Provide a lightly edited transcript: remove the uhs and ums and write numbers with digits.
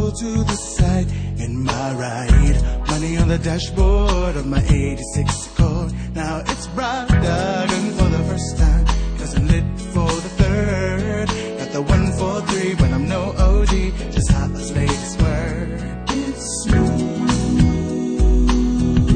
pull to the side in my ride. Money on the dashboard of my 86 Accord. Now it's bright